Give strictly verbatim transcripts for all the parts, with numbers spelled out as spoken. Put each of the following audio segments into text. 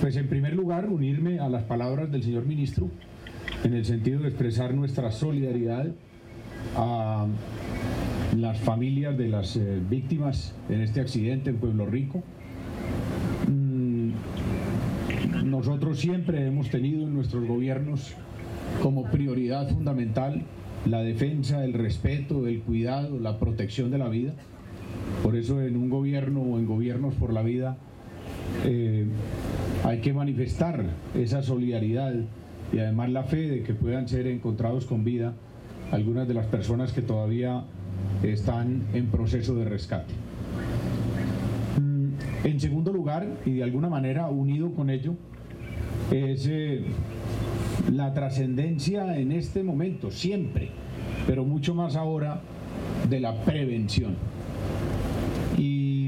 Pues en primer lugar, unirme a las palabras del señor ministro en el sentido de expresar nuestra solidaridad a las familias de las eh, víctimas en este accidente en Pueblo Rico. Mm, nosotros siempre hemos tenido en nuestros gobiernos como prioridad fundamental la defensa, el respeto, el cuidado, la protección de la vida. Por eso en un gobierno o en gobiernos por la vida eh, hay que manifestar esa solidaridad y además la fe de que puedan ser encontrados con vida algunas de las personas que todavía están en proceso de rescate. En segundo lugar, y de alguna manera unido con ello, es eh, la trascendencia en este momento, siempre, pero mucho más ahora, de la prevención. Y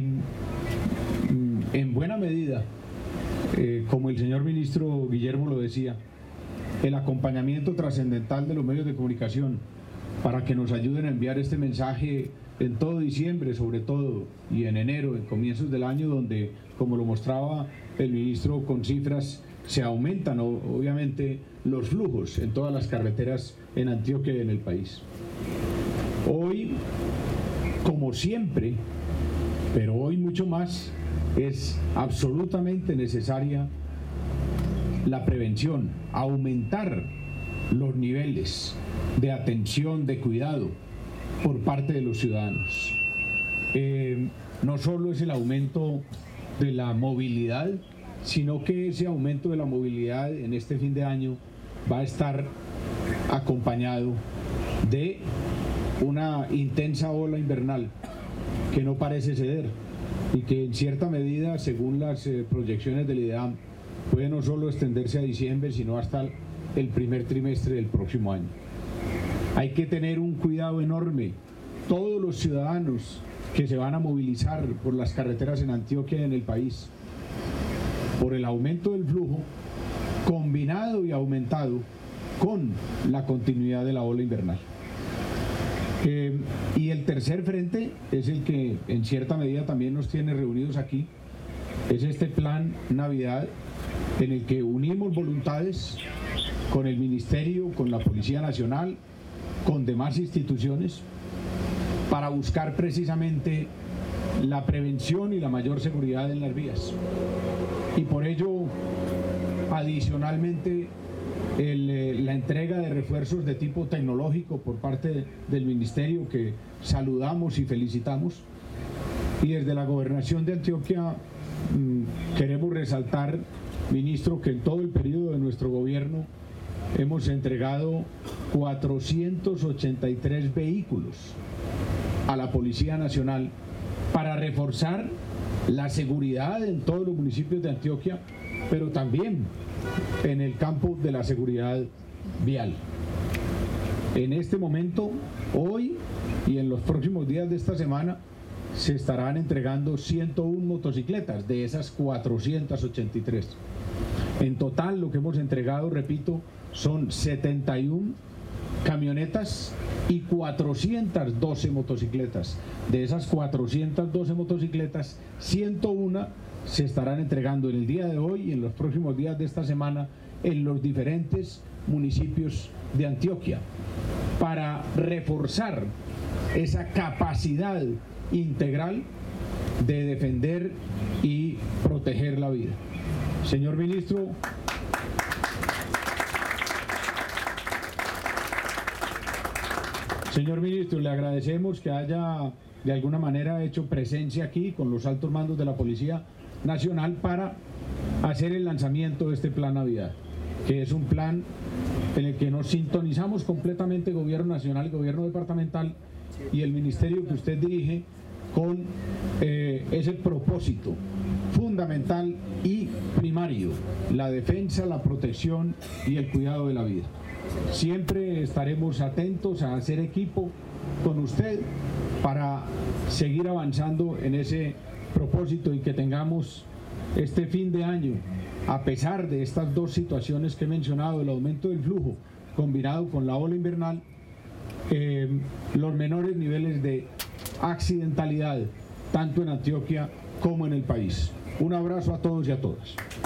en buena medida, eh, como el señor ministro Guillermo lo decía, el acompañamiento trascendental de los medios de comunicación para que nos ayuden a enviar este mensaje en todo diciembre, sobre todo, y en enero, en comienzos del año, donde, como lo mostraba el ministro con cifras, se aumentan obviamente los flujos en todas las carreteras en Antioquia y en el país. Hoy, como siempre, pero hoy mucho más, es absolutamente necesaria la prevención, aumentar los niveles de atención, de cuidado por parte de los ciudadanos. Eh, no solo es el aumento de la movilidad, sino que ese aumento de la movilidad en este fin de año va a estar acompañado de una intensa ola invernal que no parece ceder y que en cierta medida, según las eh, proyecciones del IDEAM, puede no solo extenderse a diciembre, sino hasta el primer trimestre del próximo año. Hay que tener un cuidado enorme. Todos los ciudadanos que se van a movilizar por las carreteras en Antioquia y en el país, por el aumento del flujo, combinado y aumentado con la continuidad de la ola invernal. Eh, y el tercer frente es el que en cierta medida también nos tiene reunidos aquí, es este plan Navidad, en el que unimos voluntades con el Ministerio, con la Policía Nacional, con demás instituciones, para buscar precisamente la prevención y la mayor seguridad en las vías. Y por ello, adicionalmente, el, eh, la entrega de refuerzos de tipo tecnológico por parte de, del Ministerio, que saludamos y felicitamos. Y desde la Gobernación de Antioquia mmm, queremos resaltar, ministro, que en todo el periodo de nuestro gobierno hemos entregado cuatrocientos ochenta y tres vehículos a la Policía Nacional para reforzar la seguridad en todos los municipios de Antioquia, pero también en el campo de la seguridad vial. En este momento, hoy y en los próximos días de esta semana, se estarán entregando ciento una motocicletas de esas cuatrocientos ochenta y tres. En total, lo que hemos entregado, repito, son setenta y una camionetas y cuatrocientas doce motocicletas. De esas cuatrocientas doce motocicletas, ciento una se estarán entregando en el día de hoy y en los próximos días de esta semana en los diferentes municipios de Antioquia, para reforzar esa capacidad integral de defender y proteger la vida. Señor ministro, señor ministro, le agradecemos que haya de alguna manera hecho presencia aquí con los altos mandos de la Policía Nacional para hacer el lanzamiento de este plan Navidad, que es un plan en el que nos sintonizamos completamente gobierno nacional, gobierno departamental y el ministerio que usted dirige con eh, ese propósito fundamental y primario: la defensa, la protección y el cuidado de la vida. Siempre estaremos atentos a hacer equipo con usted para seguir avanzando en ese propósito y que tengamos este fin de año, a pesar de estas dos situaciones que he mencionado, el aumento del flujo combinado con la ola invernal, eh, los menores niveles de accidentalidad, tanto en Antioquia como en el país. Un abrazo a todos y a todas.